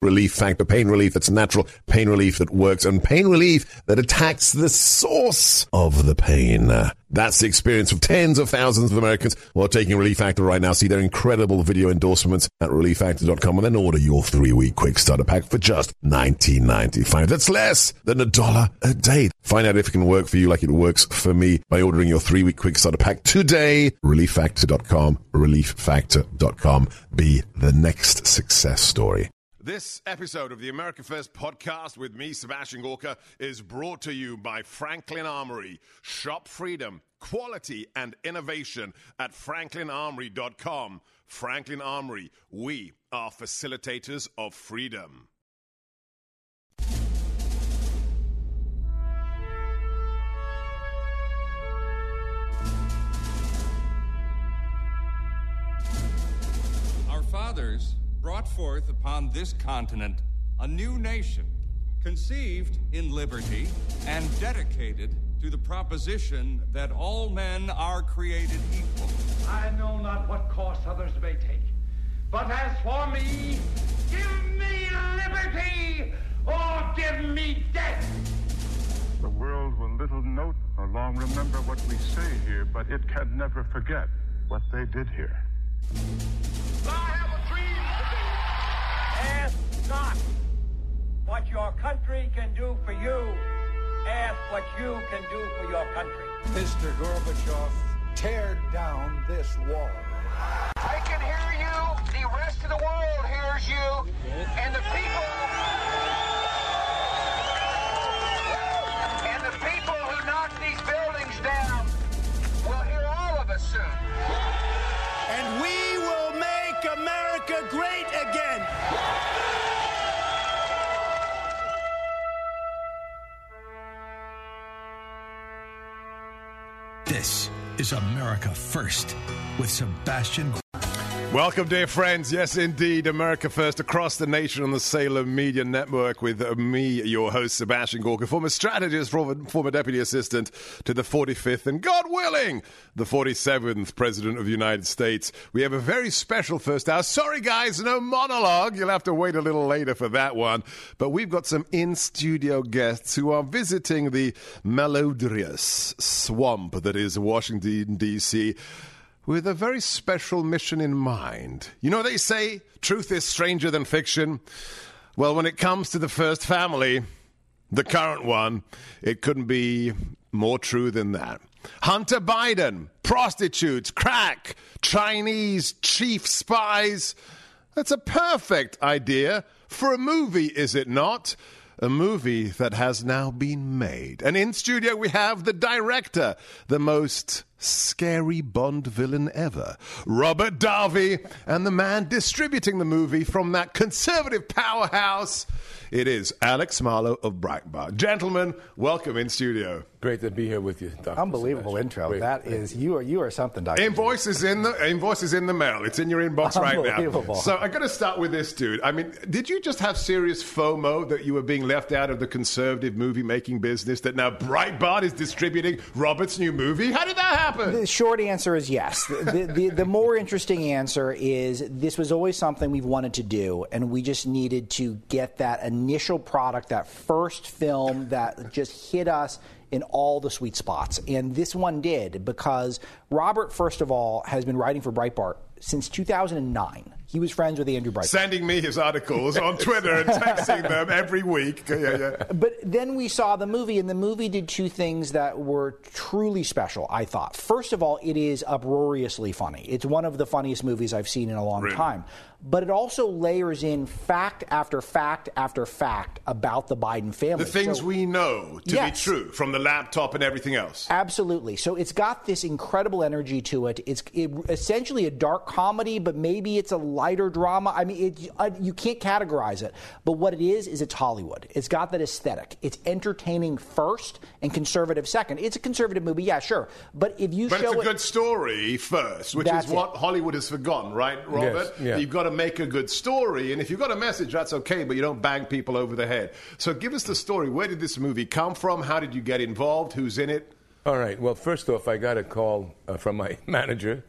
Relief Factor. Pain relief that's natural, pain relief that works, and pain relief that attacks the source of the pain. That's the experience of tens of thousands of Americans who are taking Relief Factor right now. See their incredible video endorsements at relieffactor.com and then order your 3-week quick starter pack for just $19.95. That's less than $1 a day. Find out if it can work for you like it works for me by ordering your 3-week quick starter pack today. relieffactor.com, relieffactor.com. Be the next success story. This episode of the America First podcast with me, Sebastian Gorka, is brought to you by Franklin Armory. Shop freedom, quality, and innovation at franklinarmory.com. Franklin Armory, we are facilitators of freedom. Our fathers brought forth upon this continent a new nation, conceived in liberty and dedicated to the proposition that all men are created equal. I know not what course others may take, but as for me, give me liberty or give me death. The world will little note nor long remember what we say here, but it can never forget what they did here. I have a dream today. Ask not what your country can do for you. Ask what you can do for your country. Mr. Gorbachev, tear down this wall. I can hear you. The rest of the world hears you. And the people who knock these buildings down will hear all of us soon. And we will make America great again. This is America First with Sebastian. Welcome, dear friends. Yes, indeed, America First across the nation on the Salem Media Network with me, your host, Sebastian Gorka, former strategist, former deputy assistant to the 45th and, God willing, the 47th President of the United States. We have a very special first hour. Sorry, guys, no monologue. You'll have to wait a little later for that one. But we've got some in-studio guests who are visiting the melodious swamp that is Washington, D.C., with a very special mission in mind. You know, they say truth is stranger than fiction. Well, when it comes to the first family, the current one, it couldn't be more true than that. Hunter Biden, prostitutes, crack, Chinese chief spies. That's a perfect idea for a movie, is it not? A movie that has now been made. And in studio we have the director, the most scary Bond villain ever, Robert Davi, and the man distributing the movie from that conservative powerhouse. It is Alex Marlow of Breitbart. Gentlemen, welcome in studio. Great to be here with you, Dr. Unbelievable Sebastian. intro. Great. That is, you are something, Dr. Invoice is in the mail. It's in your inbox right now. Unbelievable. So I'm going to start with this, dude. I mean, did you just have serious FOMO that you were being left out of the conservative movie-making business, that now Breitbart is distributing Robert's new movie? How did that happen? The short answer is yes. The more interesting answer is this was always something we've wanted to do, and we just needed to get that initial product, that first film that just hit us in all the sweet spots. And this one did, because Robert, first of all, has been writing for Breitbart since 2009. He was friends with Andrew Breitbart. Sending me his articles on Twitter and texting them every week. Yeah. But then we saw the movie, and the movie did two things that were truly special, I thought. First of all, it is uproariously funny. It's one of the funniest movies I've seen in a long time. But it also layers in fact after fact after fact about the Biden family. The things we know to be true, from the laptop and everything else. Absolutely. So it's got this incredible energy to it. It's essentially a dark comedy, but maybe it's a lighter drama. I mean, you can't categorize it. But what it is it's Hollywood. It's got that aesthetic. It's entertaining first and conservative second. It's a conservative movie, yeah, sure. But if you But show it's a good story first, which is what Hollywood has forgotten, right, Robert? Yes, yeah. You've got to make a good story, and if you've got a message, that's okay, but you don't bang people over the head. So give us the story. Where did this movie come from? How did you get involved? Who's in it? All right. Well, first off, I got a call from my manager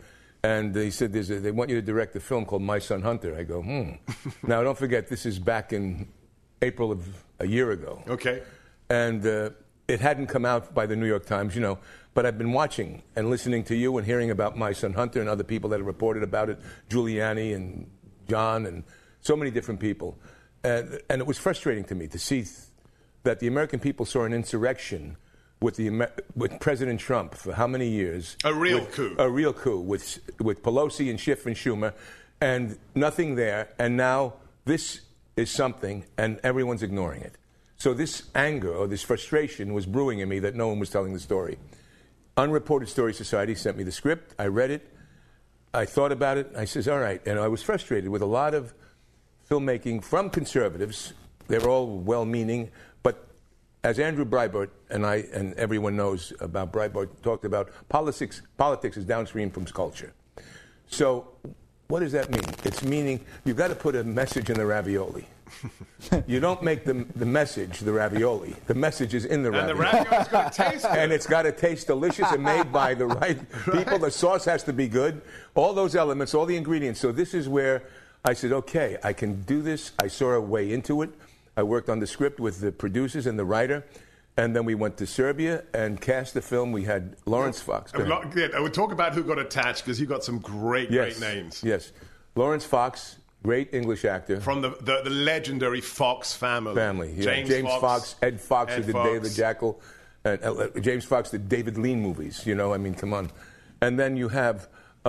And he said, they want you to direct a film called My Son Hunter. I go, Now, don't forget, this is back in April of a year ago. Okay. And it hadn't come out by the New York Times, but I've been watching and listening to you and hearing about My Son Hunter and other people that have reported about it, Giuliani and John and so many different people. And it was frustrating to me to see that the American people saw an insurrection with President Trump for how many years? A real coup. A real coup with Pelosi and Schiff and Schumer, and nothing there. And now this is something, and everyone's ignoring it. So this anger or this frustration was brewing in me that no one was telling the story. Unreported Story Society sent me the script. I read it. I thought about it. I says, all right. And I was frustrated with a lot of filmmaking from conservatives. They're all well-meaning, but as Andrew Breitbart and I and everyone knows about Breitbart talked about, politics is downstream from culture. So what does that mean? It's meaning you've got to put a message in the ravioli. You don't make the message the ravioli. The message is in the ravioli. And the ravioli's got to taste good. And it's got to taste delicious and made by the right people. The sauce has to be good. All those elements, all the ingredients. So this is where I said, okay, I can do this. I saw a way into it. I worked on the script with the producers and the writer. And then we went to Serbia and cast the film. We had Lawrence Fox. I would talk about who got attached because you got some great names. Yes. Lawrence Fox, great English actor. From the legendary Fox family. Yeah. James Fox, Ed Fox, who did Day of the Jackal. James Fox did David Lean movies. Come on. And then you have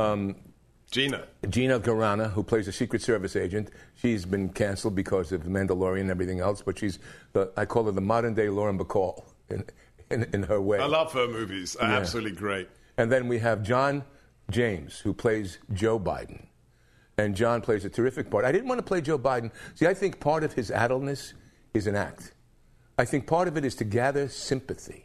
Gina Carano, who plays a Secret Service agent. She's been canceled because of The Mandalorian and everything else, but I call her the modern-day Lauren Bacall in her way. I love her movies. Yeah. Absolutely great. And then we have John James, who plays Joe Biden. And John plays a terrific part. I didn't want to play Joe Biden. See, I think part of his addleness is an act. I think part of it is to gather sympathy.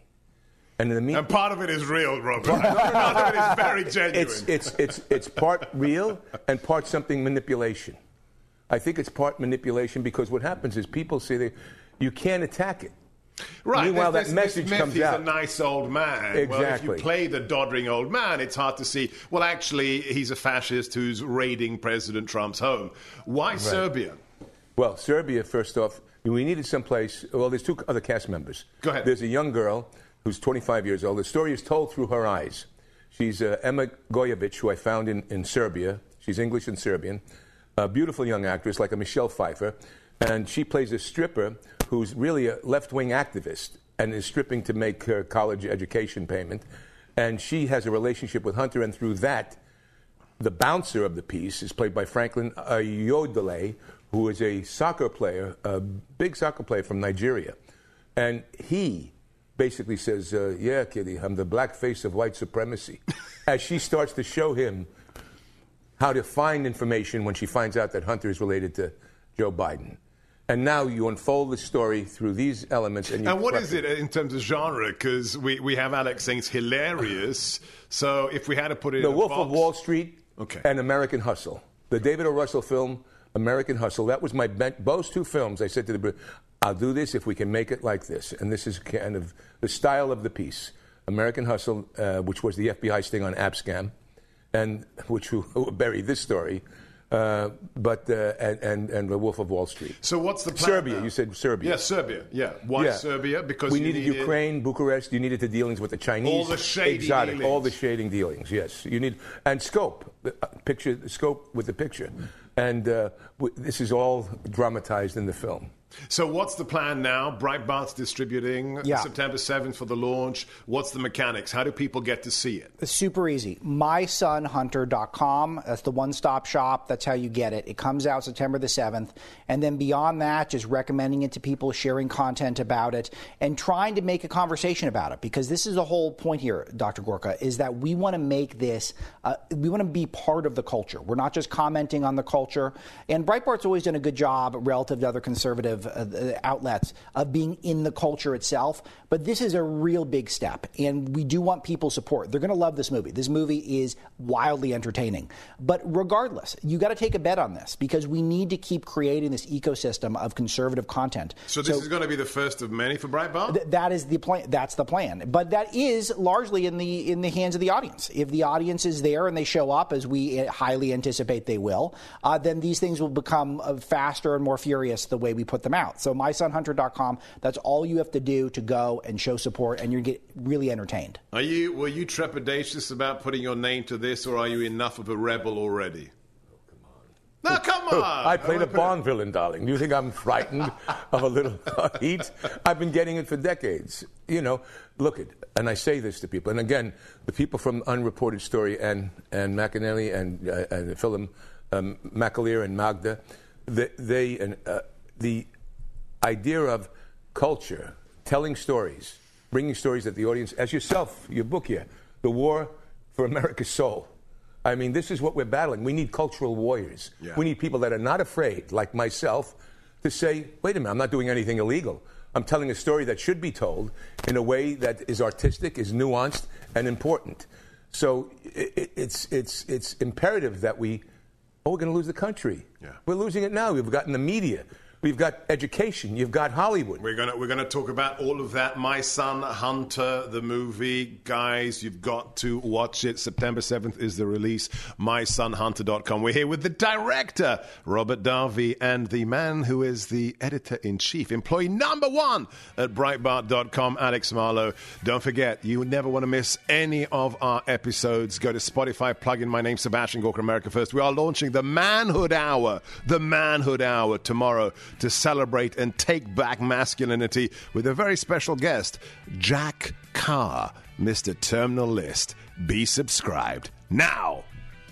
And part of it is real, Robert. Part of it is very genuine. It's part real and part something manipulation. I think it's part manipulation because what happens is people say you can't attack it. Right. Meanwhile, that message comes out. He's a nice old man. Exactly. Well, if you play the doddering old man, it's hard to see, well, actually, he's a fascist who's raiding President Trump's home. Why Serbia? Well, Serbia, first off, we needed someplace. Well, there's two other cast members. Go ahead. There's a young girl who's 25 years old. The story is told through her eyes. She's Emma Gojevic, who I found in Serbia. She's English and Serbian. A beautiful young actress, like a Michelle Pfeiffer. And she plays a stripper who's really a left-wing activist and is stripping to make her college education payment. And she has a relationship with Hunter, and through that, the bouncer of the piece is played by Franklin Ayodele, who is a soccer player, a big soccer player from Nigeria. And he basically says, yeah, Kitty, I'm the black face of white supremacy. As she starts to show him how to find information when she finds out that Hunter is related to Joe Biden. And now you unfold the story through these elements. And what is it in terms of genre? Because we have Alex saying it's hilarious. So if we had to put it in The Wolf of Wall Street and American Hustle. The David O. Russell film, American Hustle. That was my those two films. I said to the I'll do this if we can make it like this. And this is kind of the style of the piece. American Hustle, which was the FBI sting on Abscam, and which will bury this story, and The Wolf of Wall Street. So what's the plan Serbia, now? You said Serbia. Yes, Serbia, yeah. Why Serbia? Because we needed Ukraine, Bucharest, you needed the dealings with the Chinese. All the shady dealings. All the shading dealings, yes. You need, and scope, scope with the picture. And this is all dramatized in the film. So what's the plan now? Breitbart's distributing September 7th for the launch. What's the mechanics? How do people get to see it? It's super easy. MySonHunter.com. That's the one-stop shop. That's how you get it. It comes out September the 7th. And then beyond that, just recommending it to people, sharing content about it, and trying to make a conversation about it. Because this is the whole point here, Dr. Gorka, is that we want to make this, we want to be part of the culture. We're not just commenting on the culture. culture. And Breitbart's always done a good job relative to other conservative outlets of being in the culture itself. But this is a real big step, and we do want people's support. They're going to love this movie. This movie is wildly entertaining. But regardless, you got to take a bet on this because we need to keep creating this ecosystem of conservative content. So this is going to be the first of many for Breitbart? That is the plan. That's the plan. But that is largely in the hands of the audience. If the audience is there and they show up, as we highly anticipate they will, then these things will become faster and more furious the way we put them out. So mysonhunter.com, that's all you have to do to go and show support, and you get really entertained. Were you trepidatious about putting your name to this, or are you enough of a rebel already? No, come on! I played a Bond villain, darling. Do you think I'm frightened of a little heat? I've been getting it for decades. You know, look at, and I say this to people, and again, the people from Unreported Story and McAnally and Philip McAleer and Magda, the idea of culture, telling stories, bringing stories that the audience, as yourself, your book here, The War for America's Soul. I mean, this is what we're battling. We need cultural warriors. Yeah. We need people that are not afraid, like myself, to say, wait a minute, I'm not doing anything illegal. I'm telling a story that should be told in a way that is artistic, is nuanced, and important. So it's imperative that we're going to lose the country. Yeah. We're losing it now. We've gotten the media. We've got education. You've got Hollywood. We're gonna talk about all of that. My Son Hunter, the movie. Guys, you've got to watch it. September 7th is the release. MySonHunter.com. We're here with the director, Robert Davi, and the man who is the editor-in-chief, employee number one at Breitbart.com, Alex Marlow. Don't forget, you never want to miss any of our episodes. Go to Spotify, plug in my name, Sebastian Gorka, America First. We are launching the Manhood Hour tomorrow, to celebrate and take back masculinity with a very special guest, Jack Carr, Mr. Terminal List. Be subscribed now.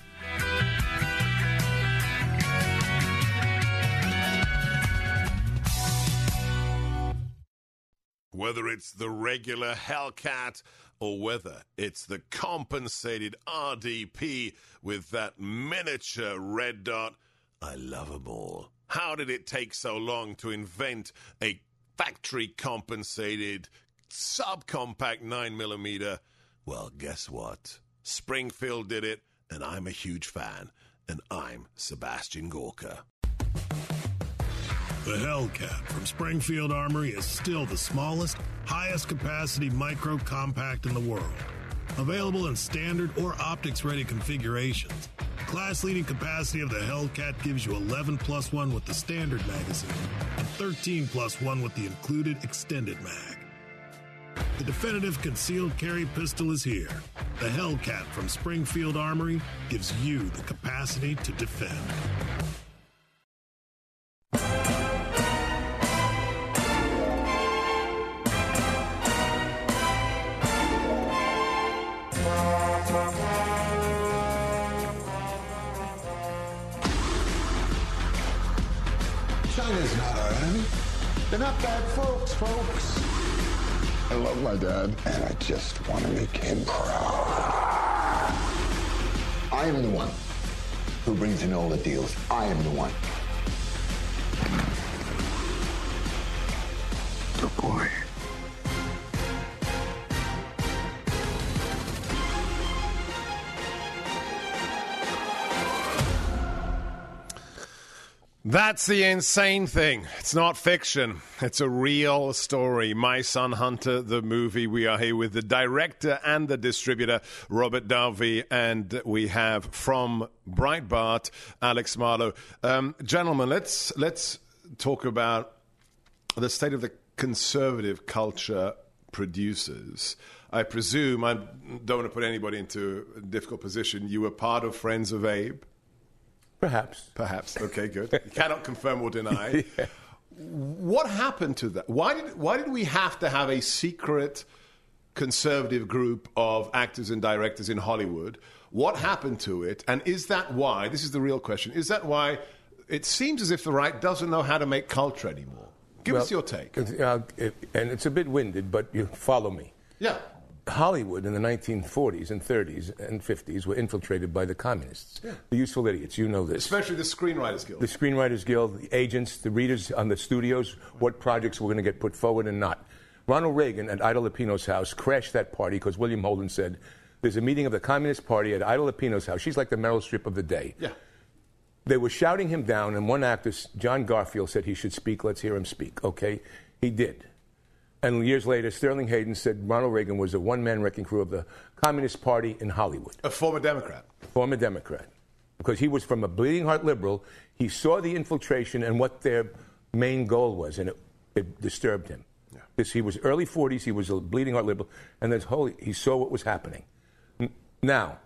Whether it's the regular Hellcat or whether it's the compensated RDP with that miniature red dot, I love them all. How did it take so long to invent a factory-compensated subcompact 9mm? Well, guess what? Springfield did it, and I'm a huge fan. And I'm Sebastian Gorka. The Hellcat from Springfield Armory is still the smallest, highest-capacity micro-compact in the world. Available in standard or optics-ready configurations. Class-leading capacity of the Hellcat gives you 11+1 with the standard magazine and 13+1 with the included extended mag. The definitive concealed carry pistol is here. The Hellcat from Springfield Armory gives you the capacity to defend. China's not our enemy. They're not bad folks. I love my dad, and I just want to make him proud. I am the one who brings in all the deals. I am the one. Good boy. That's the insane thing. It's not fiction. It's a real story. My Son Hunter, the movie. We are here with the director and the distributor, Robert Davi, and we have from Breitbart, Alex Marlow. Gentlemen, let's talk about the state of the conservative culture producers. I presume, I don't want to put anybody into a difficult position, you were part of Friends of Abe? Perhaps. Okay, good. You cannot confirm or deny. Yeah. What happened to that? Why did we have to have a secret conservative group of actors and directors in Hollywood? What happened to it? And is that why, this is the real question, is that why it seems as if the right doesn't know how to make culture anymore? Give us your take. And it's a bit winded, but you follow me. Yeah. Hollywood in the 1940s and 30s and 50s were infiltrated by the communists. Yeah. The useful idiots, you know this. Especially the Screenwriters Guild. The Screenwriters Guild, the agents, the readers on the studios, what projects were going to get put forward and not. Ronald Reagan at Ida Lupino's house crashed that party because William Holden said, there's a meeting of the Communist Party at Ida Lupino's house. She's like the Meryl Streep of the day. Yeah. They were shouting him down, and one actor, John Garfield, said he should speak. Let's hear him speak. Okay, he did. And years later, Sterling Hayden said Ronald Reagan was a one-man wrecking crew of the Communist Party in Hollywood. A former Democrat. Former Democrat. Because he was from a bleeding heart liberal. He saw the infiltration and what their main goal was, and it disturbed him. Yeah. He was early 40s. He was a bleeding heart liberal. And he saw what was happening. Now,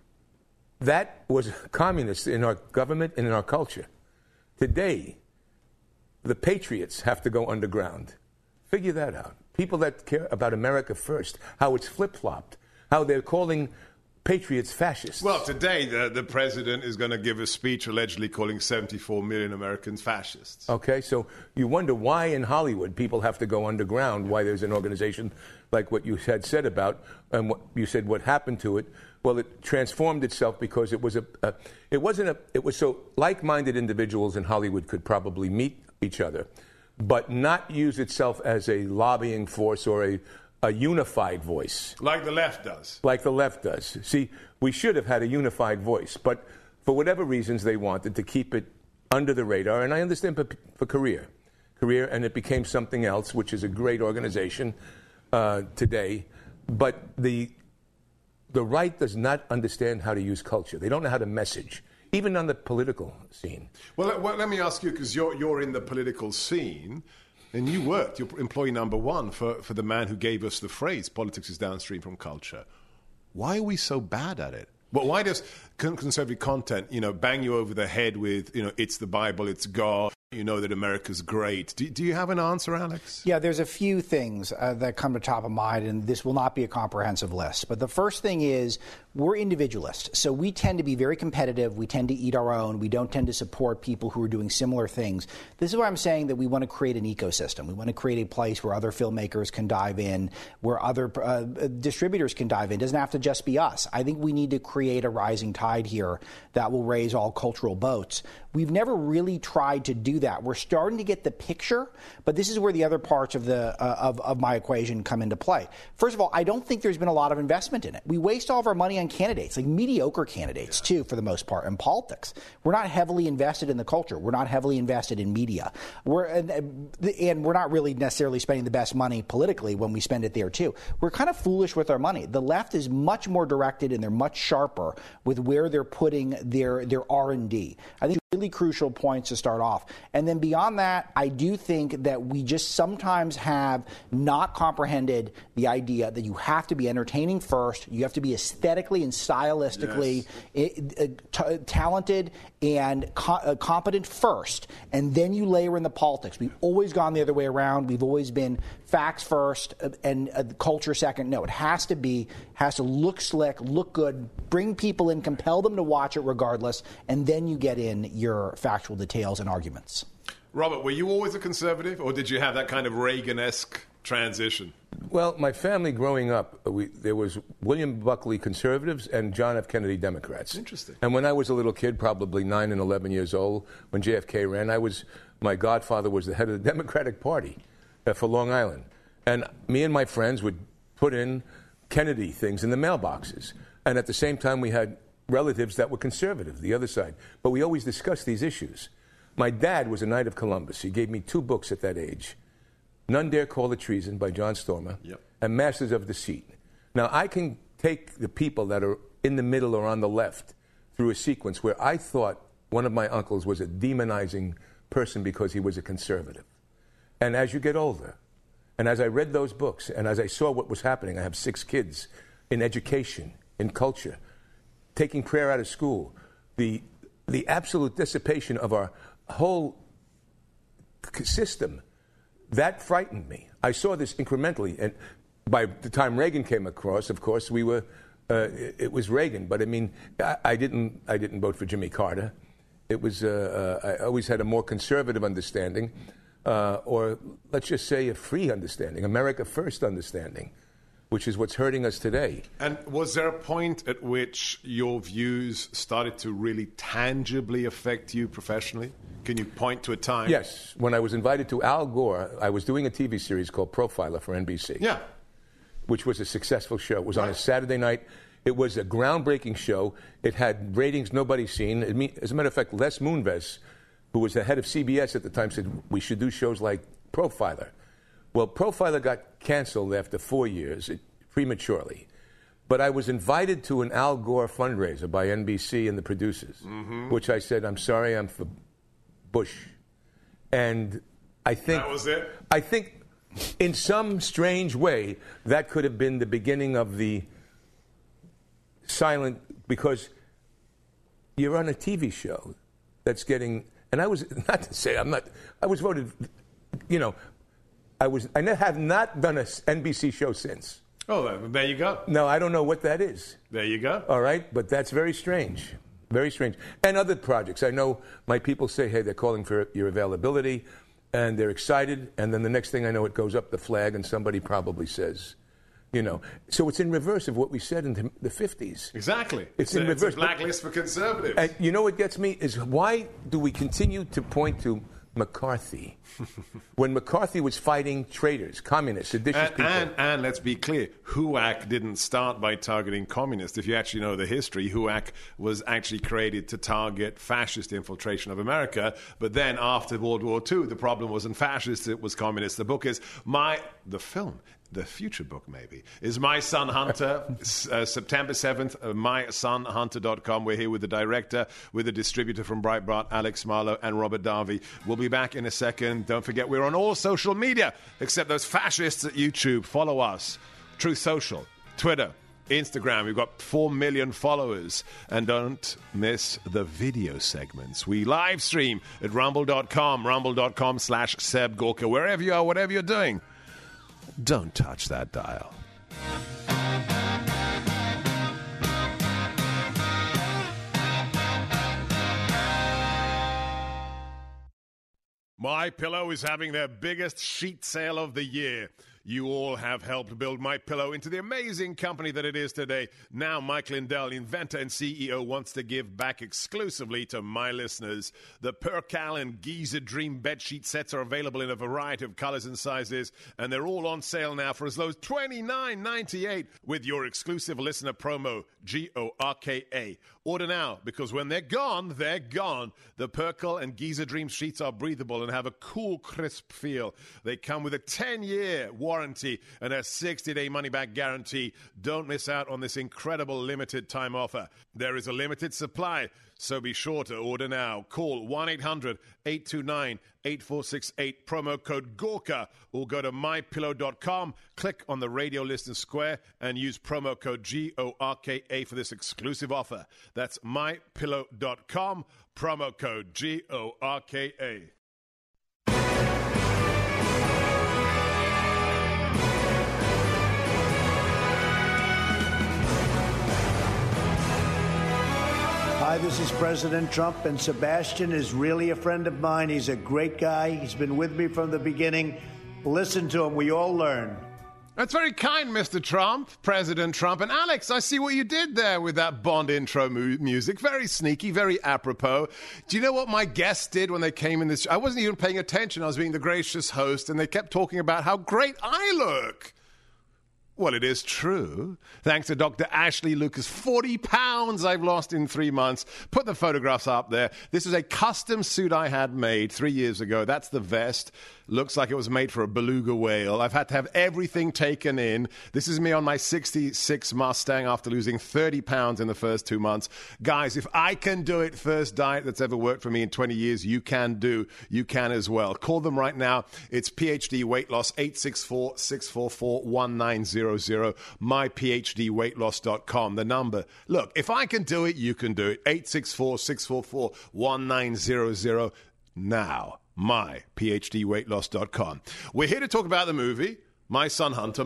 that was communists in our government and in our culture. Today, the patriots have to go underground. Figure that out. People that care about America first, how it's flip-flopped, how they're calling patriots fascists. Well, today the president is going to give a speech allegedly calling 74 million Americans fascists. Okay, so you wonder why in Hollywood people have to go underground, why there's an organization like what you had said about, and what you said what happened to it. Well, it transformed itself because it was it was so like-minded individuals in Hollywood could probably meet each other, but not use itself as a lobbying force or a unified voice. Like the left does. Like the left does. See, we should have had a unified voice, but for whatever reasons they wanted to keep it under the radar, and I understand for career, and it became something else, which is a great organization today, but the right does not understand how to use culture. They don't know how to message, even on the political scene. Well, let me ask you, because you're in the political scene, and you're employee number one for the man who gave us the phrase, politics is downstream from culture. Why are we so bad at it? But why does conservative content, bang you over the head with, it's the Bible, it's God, that America's great? Do you have an answer, Alex? Yeah, there's a few things that come to top of mind, and this will not be a comprehensive list. But the first thing is we're individualists, so we tend to be very competitive. We tend to eat our own. We don't tend to support people who are doing similar things. This is why I'm saying that we want to create an ecosystem. We want to create a place where other filmmakers can dive in, where other distributors can dive in. It doesn't have to just be us. I think we need to create a rising tide here that will raise all cultural boats. We've never really tried to do that. We're starting to get the picture, but this is where the other parts of of my equation come into play. First of all, I don't think there's been a lot of investment in it. We waste all of our money on candidates, like mediocre candidates, too, for the most part, in politics. We're not heavily invested in the culture. We're not heavily invested in media. And we're not really necessarily spending the best money politically when we spend it there, too. We're kind of foolish with our money. The left is much more directed, and they're much sharper with where they're putting their R&D. I think really crucial points to start off. And then beyond that, I do think that we just sometimes have not comprehended the idea that you have to be entertaining first, you have to be aesthetically and stylistically talented and competent first, and then you layer in the politics. We've always gone the other way around. We've always been facts first and culture second. No, it has to look slick, look good, bring people in, compel them to watch it regardless, and then you get in your factual details and arguments. Robert, were you always a conservative, or did you have that kind of Reagan-esque transition? Well, my family growing up, there was William Buckley conservatives and John F. Kennedy Democrats. Interesting. And when I was a little kid, probably 9 and 11 years old, when JFK ran, my godfather was the head of the Democratic Party for Long Island. And me and my friends would put in Kennedy things in the mailboxes. And at the same time, we had relatives that were conservative, the other side. But we always discussed these issues. My dad was a Knight of Columbus. He gave me 2 books at that age. None Dare Call It Treason by John Stormer, and Masters of Deceit. Now, I can take the people that are in the middle or on the left through a sequence where I thought one of my uncles was a demonizing person because he was a conservative. And as you get older, and as I read those books, and as I saw what was happening, I have 6 kids in education, in culture, taking prayer out of school, the absolute dissipation of our whole system, that frightened me. I saw this incrementally, and by the time Reagan came across, of course, we were. It was Reagan, but I mean, I didn't vote for Jimmy Carter. It was. I always had a more conservative understanding, or let's just say a free understanding, America First understanding. which is what's hurting us today. And was there a point at which your views started to really tangibly affect you professionally? Can you point to a time? Yes. When I was invited to Al Gore, I was doing a TV series called Profiler for NBC. Yeah. Which was a successful show. It was on a Saturday night. It was a groundbreaking show. It had ratings nobody's seen. As a matter of fact, Les Moonves, who was the head of CBS at the time, said we should do shows like Profiler. Well, Profiler got canceled after 4 years, prematurely. But I was invited to an Al Gore fundraiser by NBC and the producers, which I said, I'm sorry, I'm for Bush. And I think... That was it? I think in some strange way, that could have been the beginning of the silent... Because you're on a TV show that's getting... And I was, not to say I'm not... I was voted, you know... I have not done an NBC show since. Oh, there you go. No, I don't know what that is. There you go. All right, but that's very strange. Very strange. And other projects. I know my people say, hey, they're calling for your availability, and they're excited, and then the next thing I know, it goes up the flag, and somebody probably says, you know. So it's in reverse of what we said in the 50s. Exactly. It's in reverse. It's a blacklist for conservatives. And you know what gets me is why do we continue to point to McCarthy when McCarthy was fighting traitors, communists, seditious people? And let's be clear, HUAC didn't start by targeting communists. If you actually know the history, HUAC was actually created to target fascist infiltration of America. But then after World War II, the problem wasn't fascists, it was communists. The book is the film. The future book, maybe, is My Son Hunter, September 7th, mysonhunter.com. We're here with the director, with the distributor from Breitbart, Alex Marlowe, and Robert Darby. We'll be back in a second. Don't forget, we're on all social media, except those fascists at YouTube. Follow us. Truth Social, Twitter, Instagram. We've got 4 million followers. And don't miss the video segments. We live stream at rumble.com/Seb Gorka. Wherever you are, whatever you're doing, don't touch that dial. MyPillow is having their biggest sheet sale of the year. You all have helped build MyPillow into the amazing company that it is today. Now Mike Lindell, inventor and CEO, wants to give back exclusively to my listeners. The Percal and Giza Dream bedsheet sets are available in a variety of colors and sizes, and they're all on sale now for as low as $29.98 with your exclusive listener promo, GORKA. Order now, because when they're gone, they're gone. The Percal and Giza Dream sheets are breathable and have a cool, crisp feel. They come with a 10-year warranty and a 60-day money-back guarantee. Don't miss out on this incredible limited-time offer. There is a limited supply, so be sure to order now. Call 1-800-829-8468, promo code GORKA, or go to mypillow.com, click on the radio listener square, and use promo code GORKA for this exclusive offer. That's mypillow.com, promo code GORKA. Hi, this is President Trump, and Sebastian is really a friend of mine. He's a great guy. He's been with me from the beginning. Listen to him. We all learn. That's very kind, Mr. Trump, President Trump. And Alex, I see what you did there with that Bond intro music. Very sneaky, very apropos. Do you know what my guests did when they came in this? I wasn't even paying attention. I was being the gracious host, and they kept talking about how great I look. Well, it is true. Thanks to Dr. Ashley Lucas. 40 pounds I've lost in 3 months. Put the photographs up there. This is a custom suit I had made 3 years ago. That's the vest. Looks like it was made for a beluga whale. I've had to have everything taken in. This is me on my 66 Mustang after losing 30 pounds in the first 2 months. Guys, if I can do it, first diet that's ever worked for me in 20 years, you can do. You can as well. Call them right now. It's PhD Weight Loss, 864-644-1900, myphdweightloss.com. The number. Look, if I can do it, you can do it. 864-644-1900 now. myphdweightloss.com. We're here to talk about the movie, My Son Hunter,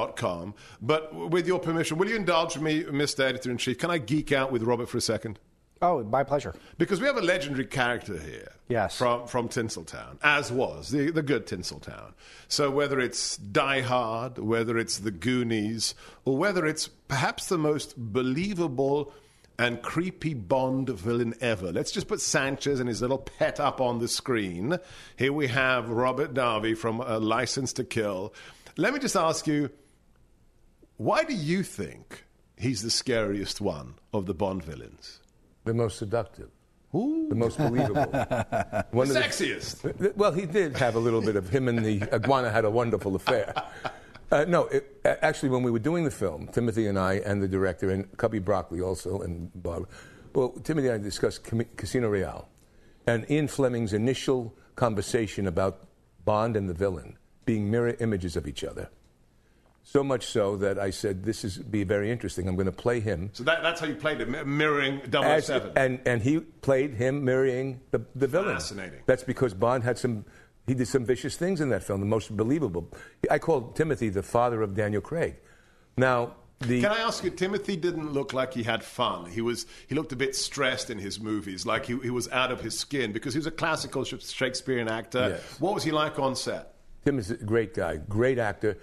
mysonhunter.com. But with your permission, will you indulge me, Mr. Editor-in-Chief? Can I geek out with Robert for a second? Oh, my pleasure. Because we have a legendary character here. Yes. From Tinseltown, as was the good Tinseltown. So whether it's Die Hard, whether it's The Goonies, or whether it's perhaps the most believable and creepy Bond villain ever. Let's just put Sanchez and his little pet up on the screen. Here we have Robert Davi from License to Kill. Let me just ask you, why do you think he's the scariest one of the Bond villains? The most seductive. Ooh. The most believable. One the sexiest. Well, he did have a little bit of him and the iguana had a wonderful affair. Actually, when we were doing the film, Timothy and I and the director, and Cubby Broccoli also, and Barbara, well, Timothy and I discussed Casino Royale. And Ian Fleming's initial conversation about Bond and the villain being mirror images of each other. So much so that I said, this is be very interesting. I'm going to play him. So that's how you played it, mirroring 007. And he played him mirroring the villain. Fascinating. That's because Bond he did some vicious things in that film, the most believable. I called Timothy the father of Daniel Craig. Now, Can I ask you, Timothy didn't look like he had fun. He looked a bit stressed in his movies, like he was out of his skin, because he was a classical Shakespearean actor. Yes. What was he like on set? Tim is a great guy, great actor.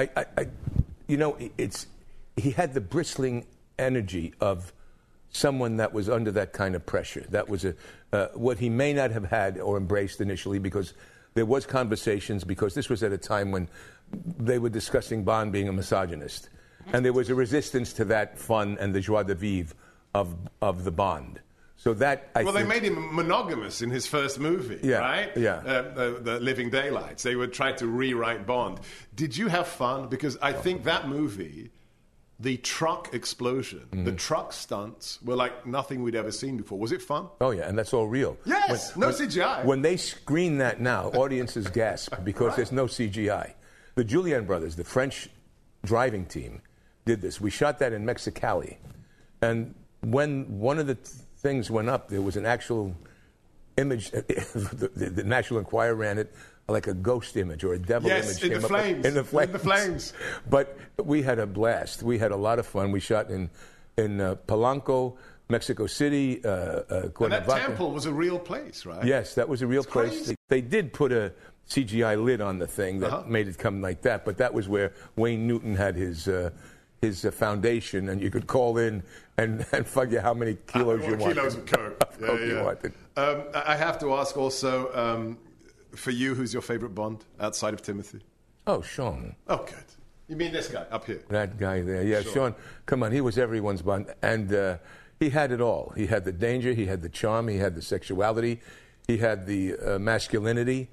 He had the bristling energy of someone that was under that kind of pressure. That was what he may not have had or embraced initially, because there was conversations, because this was at a time when they were discussing Bond being a misogynist. And there was a resistance to that fun and the joie de vivre of the Bond. So that they made him monogamous in his first movie, right? Yeah. The Living Daylights. They would try to rewrite Bond. Did you have fun? Because I think that movie, the truck explosion, the truck stunts were like nothing we'd ever seen before. Was it fun? Oh, yeah, and that's all real. Yes, no CGI. When they screen that now, audiences gasp because there's no CGI. The Julian brothers, the French driving team, did this. We shot that in Mexicali. And when one of the things went up, there was an actual image. The National Enquirer ran it like a ghost image or a devil image. In the flames. In the flames. But we had a blast. We had a lot of fun. We shot in Polanco, Mexico City, Cuernavaca. And that temple was a real place, right? Yes, that was a real place. Crazy. They did put a CGI lid on the thing that made it come like that, but that was where Wayne Newton had his foundation, and you could call in and figure how many kilos you wanted. Kilos of coke. You wanted. I have to ask also, for you, who's your favorite Bond outside of Timothy? Oh, Sean. Oh, good. You mean this guy up here? That guy there. Yeah, sure. Sean, come on, he was everyone's Bond. And he had it all. He had the danger, he had the charm, he had the sexuality, he had the masculinity.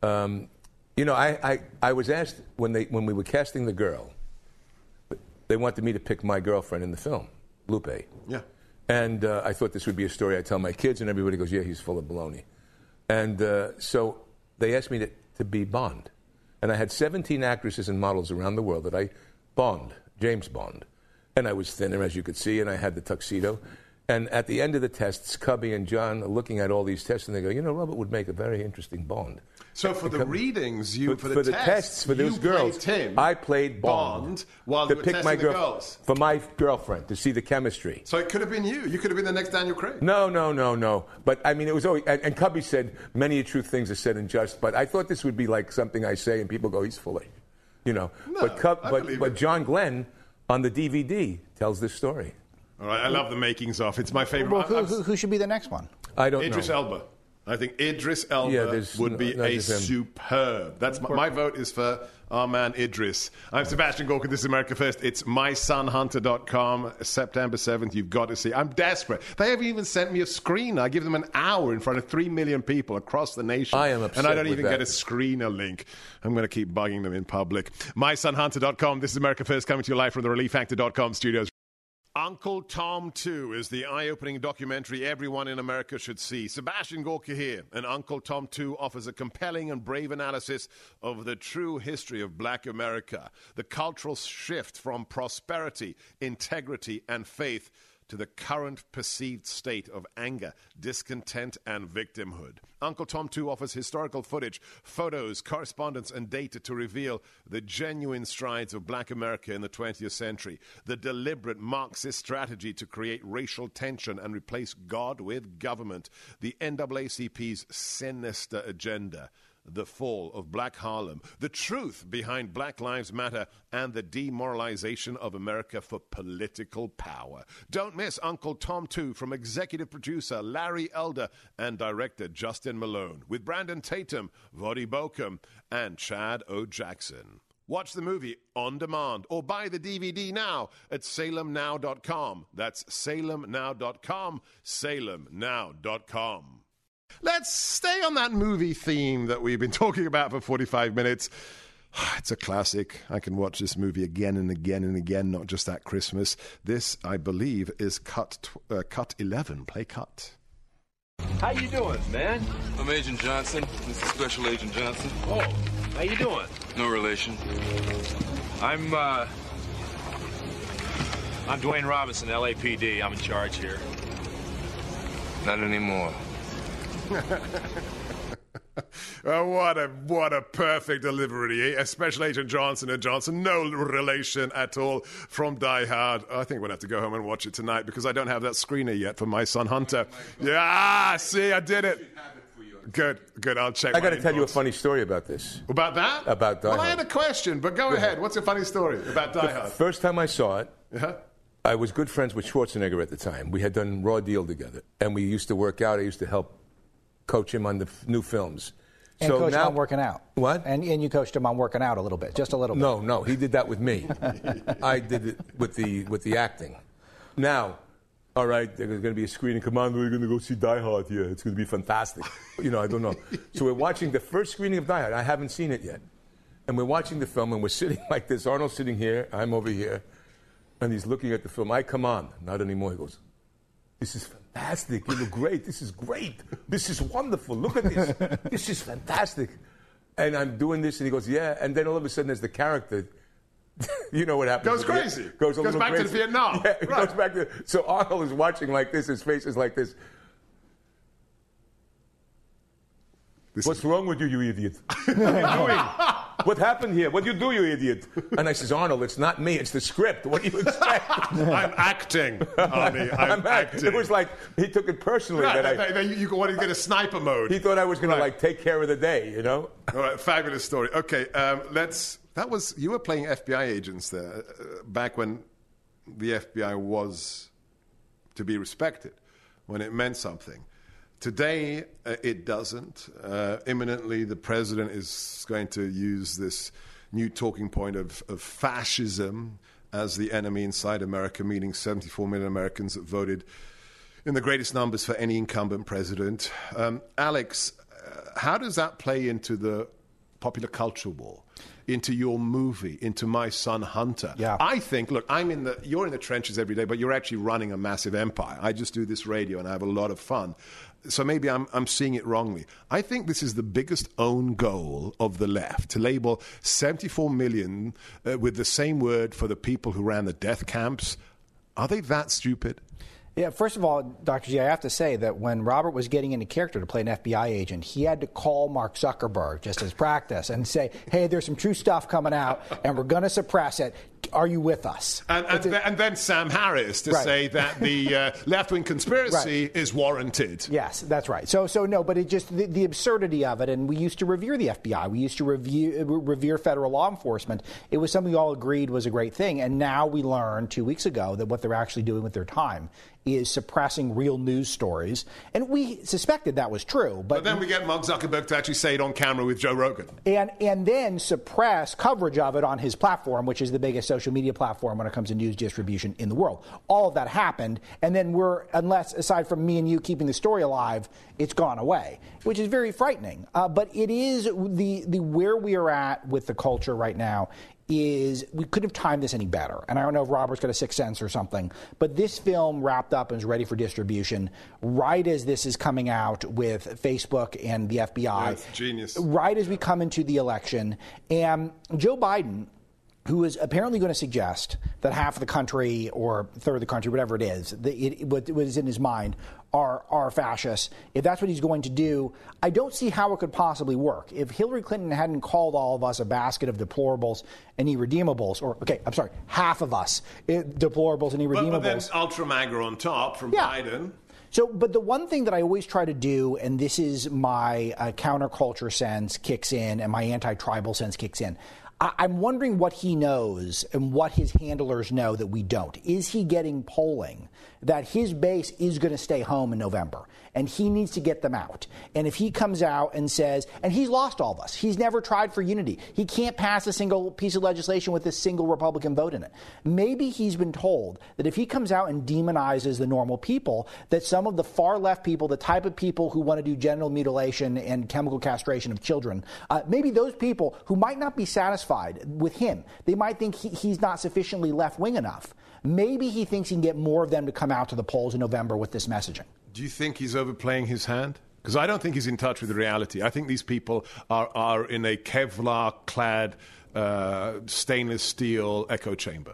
I was asked when we were casting the girl, they wanted me to pick my girlfriend in the film, Lupe. Yeah. And I thought this would be a story I'd tell my kids, and everybody goes, yeah, he's full of baloney. And so they asked me to be Bond. And I had 17 actresses and models around the world that I James Bond. And I was thinner, as you could see, and I had the tuxedo. And at the end of the tests, Cubby and John are looking at all these tests, and they go, Robert would make a very interesting Bond. So for the readings, for the tests, for those girls, I played Bond while to you were pick testing the girls. For my girlfriend, to see the chemistry. So it could have been you. You could have been the next Daniel Craig. No. But, I mean, it was always... And Cubby said, many a true things are said and just, but I thought this would be like something I say, and people go, he's full of... No, but John Glenn, on the DVD, tells this story. All right, I love the makings of. It's my favorite. Well, who should be the next one? I don't know. Idris Elba. I think Idris Elba would be superb. That's my vote is for our man Idris. I'm Sebastian Gorka. This is America First. It's mysonhunter.com. September 7th. You've got to see. I'm desperate. They haven't even sent me a screener. I give them an hour in front of 3 million people across the nation. I am upset and I don't with even that. get a screener link. I'm going to keep bugging them in public. mysonhunter.com. This is America First, coming to you live from the ReliefFactor.com studios. Uncle Tom 2 is the eye-opening documentary everyone in America should see. Sebastian Gorka here, and Uncle Tom 2 offers a compelling and brave analysis of the true history of Black America, the cultural shift from prosperity, integrity, and faith to the current perceived state of anger, discontent, and victimhood. Uncle Tom 2 offers historical footage, photos, correspondence, and data to reveal the genuine strides of black America in the 20th century, the deliberate Marxist strategy to create racial tension and replace God with government, the NAACP's sinister agenda, the fall of Black Harlem, the truth behind Black Lives Matter, and the demoralization of America for political power. Don't miss Uncle Tom 2 from executive producer Larry Elder and director Justin Malone, with Brandon Tatum, Vodi Bokum, and Chad O. Jackson. Watch the movie on demand or buy the DVD now at salemnow.com. That's salemnow.com, salemnow.com. Let's stay on that movie theme that we've been talking about for 45 minutes. It's a classic. I can watch this movie again and again and again, not just at Christmas. This, I believe, is Cut 11. Play Cut. How you doing, man? I'm Agent Johnson. This is Special Agent Johnson. Oh, how you doing? No relation. I'm Dwayne Robinson, LAPD. I'm in charge here. Not anymore. Oh, what a perfect delivery. Special Agent Johnson & Johnson, no relation at all from Die Hard. I think we're going to have to go home and watch it tonight because I don't have that screener yet for my son Hunter. Yeah, see, I did it. Good. I'll check. I got to tell you a funny story about this. About that? About Die Hard. Well, I had a question, but go ahead. What's a funny story about Die Hard? First time I saw it, I was good friends with Schwarzenegger at the time. We had done Raw Deal together, and we used to work out. I used to help coach him on the new films. And so coach now, him on working out. What? And you coached him on working out a little bit, just a little bit. No, he did that with me. I did it with the acting. Now, all right, there's going to be a screening. Come on, we're going to go see Die Hard here. It's going to be fantastic. I don't know. So we're watching the first screening of Die Hard. I haven't seen it yet. And we're watching the film, and we're sitting like this. Arnold's sitting here. I'm over here. And he's looking at the film. I come on. Not anymore. He goes, this is fantastic. You look great. This is great. This is wonderful. Look at this. This is fantastic. And I'm doing this, and he goes, yeah. And then all of a sudden, there's the character. You know what happens. Goes crazy. Goes back crazy. to Vietnam. Yeah, goes back to. So Arnold is watching like this. His face is like this. What's wrong with you, you idiot? What are you doing? What happened here? What do you do, you idiot? And I says, Arnold, it's not me. It's the script. What do you expect? I'm acting, Arnie. I'm acting. It was like he took it personally. Right, that you wanted to get a sniper mode. He thought I was going to take care of the day, All right, fabulous story. Okay, you were playing FBI agents there back when the FBI was to be respected, when it meant something. Today, it doesn't. Imminently, the president is going to use this new talking point of fascism as the enemy inside America, meaning 74 million Americans that voted in the greatest numbers for any incumbent president. Alex, how does that play into the popular culture war, into your movie, into My Son Hunter? Yeah. I think, look, you're in the trenches every day, but you're actually running a massive empire. I just do this radio and I have a lot of fun. So maybe I'm seeing it wrongly. I think this is the biggest own goal of the left, to label 74 million with the same word for the people who ran the death camps. Are they that stupid? Yeah, first of all, Dr. G, I have to say that when Robert was getting into character to play an FBI agent, he had to call Mark Zuckerberg just as practice and say, hey, there's some true stuff coming out, and we're going to suppress it. Are you with us? And then Sam Harris to say that the left-wing conspiracy is warranted. Yes, that's right. So no, but it just the absurdity of it, and we used to revere the FBI. We used to revere federal law enforcement. It was something we all agreed was a great thing, and now we learned 2 weeks ago that what they're actually doing with their time is suppressing real news stories. And we suspected that was true. But then we get Mark Zuckerberg to actually say it on camera with Joe Rogan. And then suppress coverage of it on his platform, which is the biggest social media platform when it comes to news distribution in the world. All of that happened, and then aside from me and you keeping the story alive, it's gone away, which is very frightening. But it is the where we are at with the culture right now is we couldn't have timed this any better. And I don't know if Robert's got a sixth sense or something, but this film wrapped up and is ready for distribution right as this is coming out with Facebook and the FBI. Yeah, it's genius. Right as we come into the election. And Joe Biden who is apparently going to suggest that half of the country or a third of the country, whatever it is, what is in his mind are fascists. If that's what he's going to do, I don't see how it could possibly work. If Hillary Clinton hadn't called all of us a basket of deplorables and irredeemables, half of us deplorables and irredeemables. But then ultra-MAGA on top from Biden. So, but the one thing that I always try to do, and this is my counterculture sense kicks in and my anti-tribal sense kicks in, I'm wondering what he knows and what his handlers know that we don't. Is he getting polling that his base is going to stay home in November and he needs to get them out? And if he comes out and says, and he's lost all of us, he's never tried for unity. He can't pass a single piece of legislation with a single Republican vote in it. Maybe he's been told that if he comes out and demonizes the normal people, that some of the far left people, the type of people who want to do genital mutilation and chemical castration of children, maybe those people who might not be satisfied with him, they might think he's not sufficiently left-wing enough. Maybe he thinks he can get more of them to come out to the polls in November with this messaging. Do you think he's overplaying his hand? Because I don't think he's in touch with the reality. I think these people are in a Kevlar-clad stainless steel echo chamber.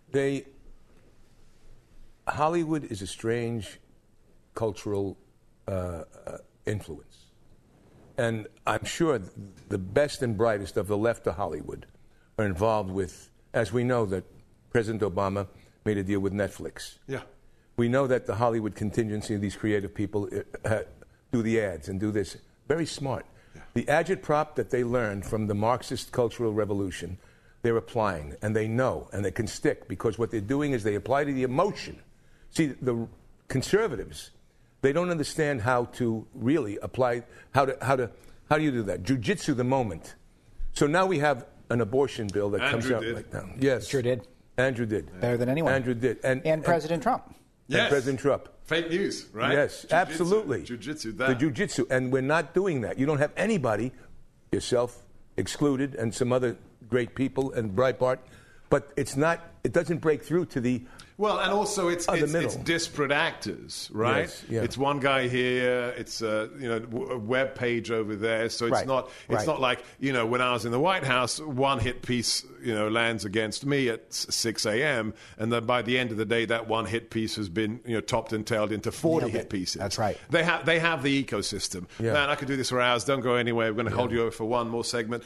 Hollywood is a strange cultural influence. And I'm sure the best and brightest of the left of Hollywood are involved with, as we know that President Obama made a deal with Netflix. Yeah. We know that the Hollywood contingency of these creative people do the ads and do this. Very smart. Yeah. The agitprop that they learned from the Marxist Cultural Revolution, they're applying, and they know, and they can stick, because what they're doing is they apply to the emotion. See, the conservatives, they don't understand how to really apply, how do you do that? Jiu-jitsu the moment. So now we have an abortion bill that comes out right now. Yes. Sure did. Andrew did. Better than anyone. Andrew did. And President Trump. Yes. And President Trump. Fake news, right? Yes, jiu-jitsu, absolutely. Jiu-jitsu, the jiu-jitsu. And we're not doing that. You don't have anybody, yourself excluded, and some other great people, and Breitbart, but it doesn't break through to the Well, and also it's disparate actors, right? Yes, yeah. It's one guy here, it's a web page over there, so it's not like when I was in the White House, one hit piece lands against me at 6 a.m. and then by the end of the day, that one hit piece has been topped and tailed into 40 hit pieces. That's right. They have the ecosystem. Yeah. Man, I could do this for hours. Don't go anywhere. We're going to hold you over for one more segment.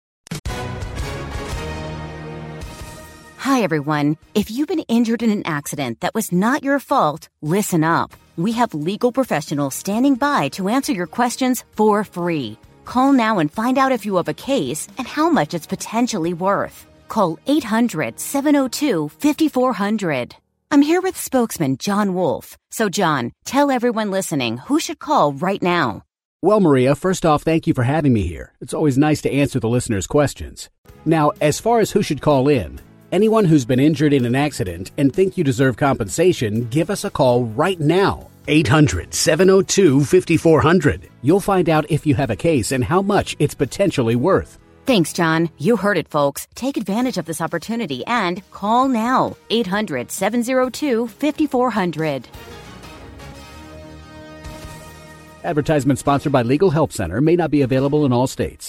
Hi, everyone. If you've been injured in an accident that was not your fault, listen up. We have legal professionals standing by to answer your questions for free. Call now and find out if you have a case and how much it's potentially worth. Call 800-702-5400. I'm here with spokesman John Wolf. So, John, tell everyone listening who should call right now. Well, Maria, first off, thank you for having me here. It's always nice to answer the listeners' questions. Now, as far as who should call in, anyone who's been injured in an accident and think you deserve compensation, give us a call right now. 800-702-5400. You'll find out if you have a case and how much it's potentially worth. Thanks, John. You heard it, folks. Take advantage of this opportunity and call now. 800-702-5400. Advertisement sponsored by Legal Help Center. May not be available in all states.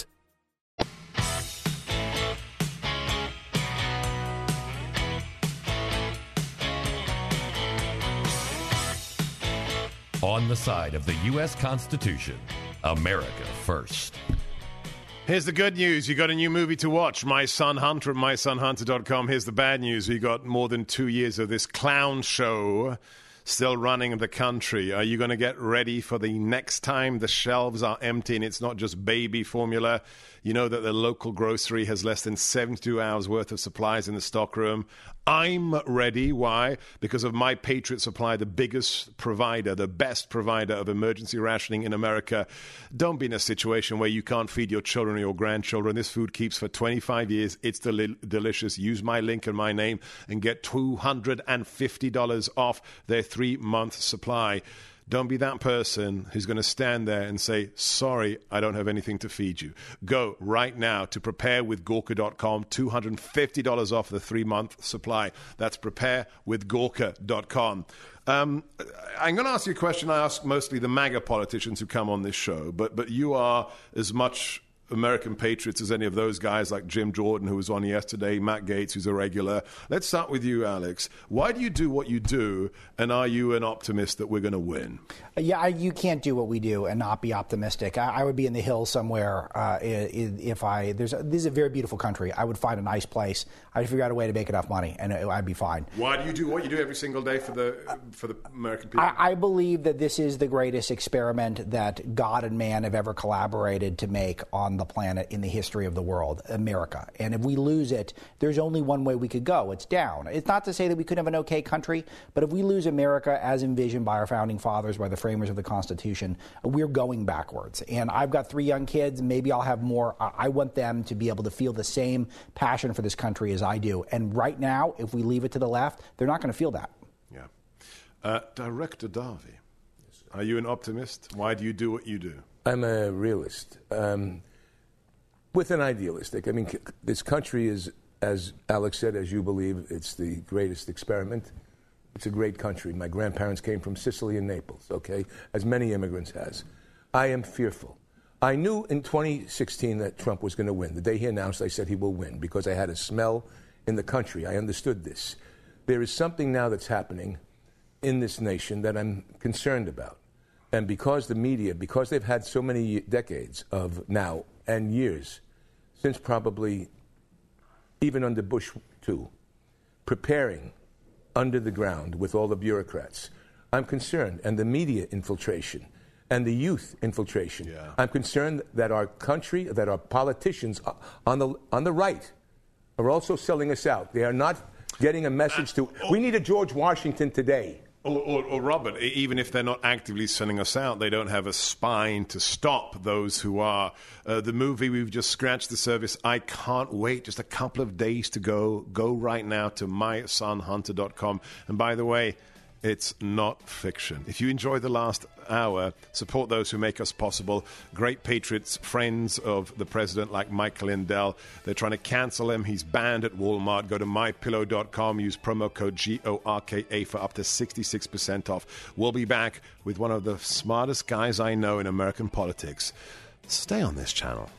On the side of the U.S. Constitution, America first. Here's the good news. You got a new movie to watch, My Son Hunter at mysonhunter.com. Here's the bad news. We got more than 2 years of this clown show still running in the country. Are you going to get ready for the next time the shelves are empty and it's not just baby formula? You know that the local grocery has less than 72 hours worth of supplies in the stockroom. I'm ready. Why? Because of My Patriot Supply, the biggest provider, the best provider of emergency rationing in America. Don't be in a situation where you can't feed your children or your grandchildren. This food keeps for 25 years. It's delicious. Use my link and my name and get $250 off their 3-month supply. Don't be that person who's going to stand there and say, sorry, I don't have anything to feed you. Go right now to preparewithgorka.com, $250 off the 3-month supply. That's preparewithgorka.com. I'm going to ask you a question I ask mostly the MAGA politicians who come on this show, but you are as much American patriots as any of those guys like Jim Jordan, who was on yesterday, Matt Gaetz, who's a regular. Let's start with you, Alex. Why do you do what you do, and are you an optimist that we're going to win? Yeah, you can't do what we do and not be optimistic. I would be in the hills somewhere this is a very beautiful country. I would find a nice place. I'd figure out a way to make enough money, and I'd be fine. Why do you do what you do every single day for the American people? I believe that this is the greatest experiment that God and man have ever collaborated to make on the planet in the history of the world, America. And if we lose it, there's only one way we could go. It's down. It's not to say that we could have an okay country, but if we lose America as envisioned by our founding fathers, by the framers of the Constitution, we're going backwards. And I've got 3 young kids. Maybe I'll have more. I want them to be able to feel the same passion for this country as I do. And right now, if we leave it to the left, they're not going to feel that. Yeah. Director Darby, are you an optimist? Why do you do what you do? I'm a realist. With an idealistic. I mean, this country is, as Alex said, as you believe, it's the greatest experiment. It's a great country. My grandparents came from Sicily and Naples, okay, as many immigrants has. I am fearful. I knew in 2016 that Trump was going to win. The day he announced, I said he will win because I had a smell in the country. I understood this. There is something now that's happening in this nation that I'm concerned about. And because the media, because they've had so many decades of now and years, since probably even under Bush II, preparing under the ground with all the bureaucrats, I'm concerned. And the media infiltration and the youth infiltration. Yeah. I'm concerned that our country, that our politicians on the right are also selling us out. They are not getting a message to, we need a George Washington today. Or Robert, even if they're not actively selling us out, they don't have a spine to stop those who are. The movie, we've just scratched the surface. I can't wait. Just a couple of days to go. Go right now to mysonhunter.com. And by the way, it's not fiction. If you enjoyed the last hour, support those who make us possible. Great patriots, friends of the president like Mike Lindell. They're trying to cancel him. He's banned at Walmart. Go to mypillow.com. Use promo code GORKA for up to 66% off. We'll be back with one of the smartest guys I know in American politics. Stay on this channel.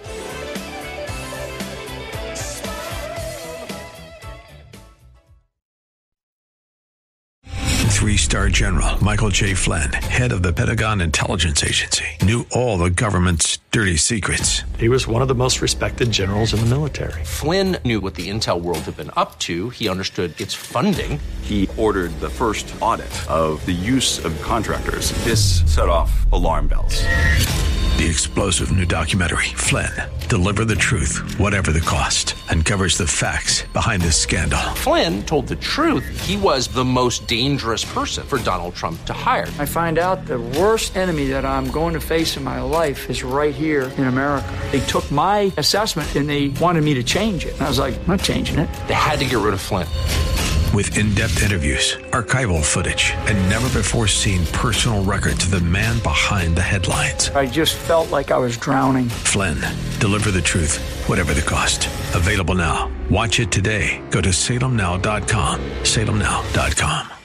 3-star General Michael J. Flynn, head of the Pentagon Intelligence Agency, knew all the government's dirty secrets. He was one of the most respected generals in the military. Flynn knew what the intel world had been up to. He understood its funding. He ordered the first audit of the use of contractors. This set off alarm bells. The explosive new documentary, Flynn, Deliver the Truth, Whatever the Cost, uncovers the facts behind this scandal. Flynn told the truth. He was the most dangerous person for Donald Trump to hire. I find out the worst enemy that I'm going to face in my life is right here in America. They took my assessment and they wanted me to change it. And I was like, I'm not changing it. They had to get rid of Flynn. With in-depth interviews, archival footage, and never-before-seen personal records of the man behind the headlines. I just felt like I was drowning. Flynn, Deliver the Truth, Whatever the Cost. Available now. Watch it today. Go to salemnow.com. salemnow.com.